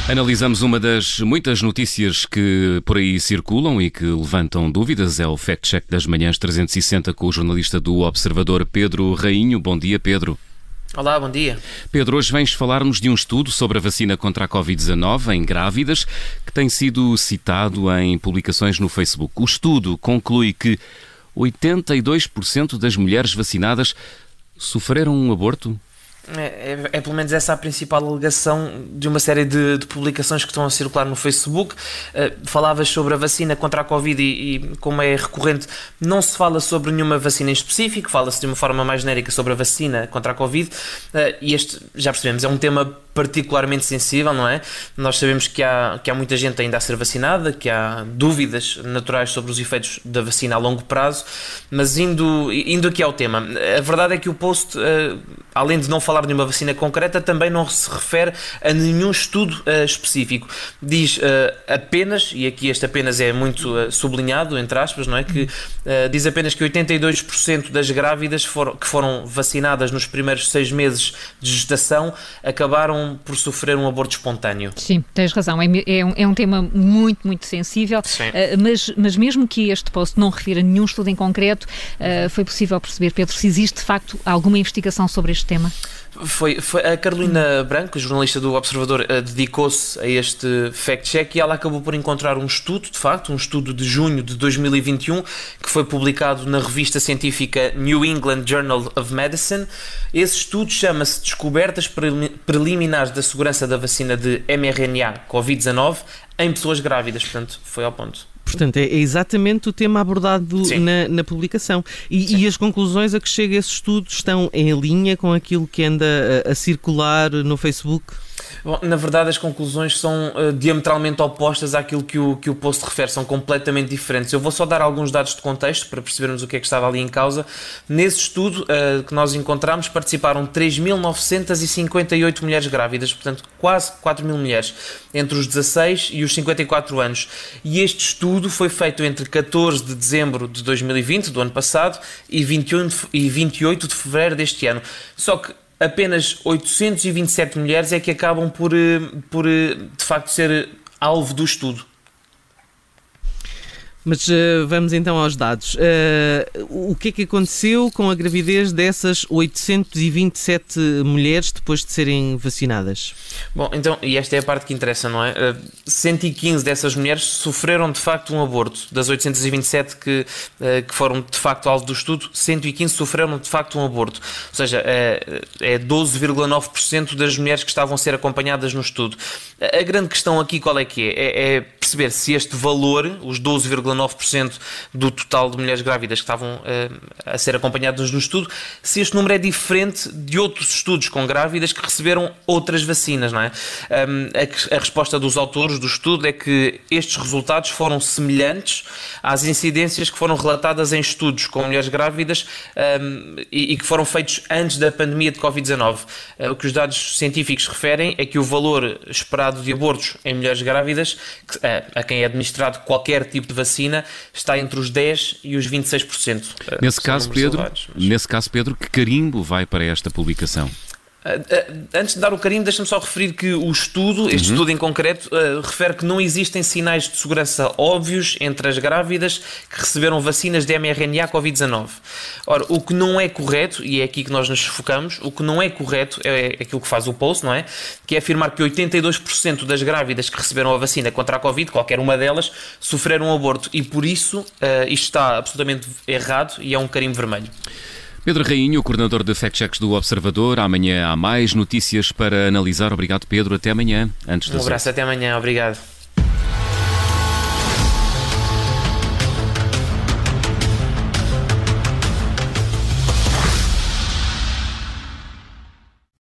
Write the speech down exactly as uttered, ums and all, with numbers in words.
Analisamos uma das muitas notícias que por aí circulam e que levantam dúvidas. É o Fact Check das Manhãs trezentos e sessenta com o jornalista do Observador, Pedro Rainho. Bom dia, Pedro. Olá, bom dia. Pedro, hoje vens falar-nos de um estudo sobre a vacina contra a covid dezanove em grávidas que tem sido citado em publicações no Facebook. O estudo conclui que oitenta e dois por cento das mulheres vacinadas sofreram um aborto. É, é, é pelo menos essa a principal alegação de uma série de, de publicações que estão a circular no Facebook. Uh, falavas sobre a vacina contra a Covid e, e, como é recorrente, não se fala sobre nenhuma vacina em específico, fala-se de uma forma mais genérica sobre a vacina contra a Covid, uh, e este, já percebemos, é um tema particularmente sensível, não é? Nós sabemos que há, que há muita gente ainda a ser vacinada, que há dúvidas naturais sobre os efeitos da vacina a longo prazo, mas indo, indo aqui ao tema, a verdade é que o post, uh, além de não falar de uma vacina concreta, também não se refere a nenhum estudo uh, específico. Diz uh, apenas, e aqui este apenas é muito uh, sublinhado, entre aspas, não é? Que uh, diz apenas que oitenta e dois por cento das grávidas foram, que foram vacinadas nos primeiros seis meses de gestação acabaram por sofrer um aborto espontâneo. Sim, tens razão. É, é, um, é um tema muito, muito sensível, uh, mas, mas mesmo que este post não refira a nenhum estudo em concreto, uh, foi possível perceber, Pedro, se existe de facto alguma investigação sobre este tema? Foi, foi a Carolina Branco, jornalista do Observador, uh, dedicou-se a este fact-check e ela acabou por encontrar um estudo, de facto, um estudo de junho de dois mil e vinte e um, que foi publicado na revista científica New England Journal of Medicine. Esse estudo chama-se Descobertas Preliminares da Segurança da Vacina de mRNA covid dezanove em pessoas grávidas, portanto, foi ao ponto. Portanto, é exatamente o tema abordado na, na publicação. E, e as conclusões a que chega esse estudo estão em linha com aquilo que anda a, a circular no Facebook? Bom, na verdade, as conclusões são uh, diametralmente opostas àquilo que o, que o post refere, são completamente diferentes. Eu vou só dar alguns dados de contexto para percebermos o que é que estava ali em causa. Nesse estudo uh, que nós encontramos, participaram três mil novecentas e cinquenta e oito mulheres grávidas, portanto quase quatro mil mulheres, entre os dezasseis e os cinquenta e quatro anos. E este estudo foi feito entre catorze de dezembro de dois mil e vinte, do ano passado, e vinte e um e vinte e oito de fevereiro deste ano. Só que apenas oitocentas e vinte e sete mulheres é que acabam por, por de facto, ser alvo do estudo. Mas uh, vamos então aos dados. Uh, o que é que aconteceu com a gravidez dessas oitocentas e vinte e sete mulheres depois de serem vacinadas? Bom, então, e esta é a parte que interessa, não é? Uh, cento e quinze dessas mulheres sofreram de facto um aborto. Das oitocentas e vinte e sete que, uh, que foram de facto alvo do estudo, cento e quinze sofreram de facto um aborto. Ou seja, é, é doze vírgula nove por cento das mulheres que estavam a ser acompanhadas no estudo. A grande questão aqui qual é que é? É, é perceber se este valor, os doze vírgula nove por cento do total de mulheres grávidas que estavam uh, a ser acompanhadas no estudo, se este número é diferente de outros estudos com grávidas que receberam outras vacinas, não é? Um, a, a resposta dos autores do estudo é que estes resultados foram semelhantes às incidências que foram relatadas em estudos com mulheres grávidas um, e, e que foram feitos antes da pandemia de covid dezanove. Uh, o que os dados científicos referem é que o valor esperado de abortos em mulheres grávidas, que, uh, a quem é administrado qualquer tipo de vacina, está entre os dez por cento e os vinte e seis por cento. Nesse caso, Pedro, elevados, mas... nesse caso, Pedro, que carimbo vai para esta publicação? Antes de dar o carimbo, deixa-me só referir que o estudo, este uhum. estudo em concreto, uh, refere que não existem sinais de segurança óbvios entre as grávidas que receberam vacinas de mRNA covid dezanove. Ora, o que não é correto, e é aqui que nós nos focamos, o que não é correto é aquilo que faz o post, não é? Que é afirmar que oitenta e dois por cento das grávidas que receberam a vacina contra a Covid, qualquer uma delas, sofreram um aborto. E por isso, uh, isto está absolutamente errado e é um carimbo vermelho. Pedro Rainho, coordenador de Fact Checks do Observador. Amanhã há mais notícias para analisar. Obrigado, Pedro. Até amanhã. Antes um abraço, até amanhã. Obrigado.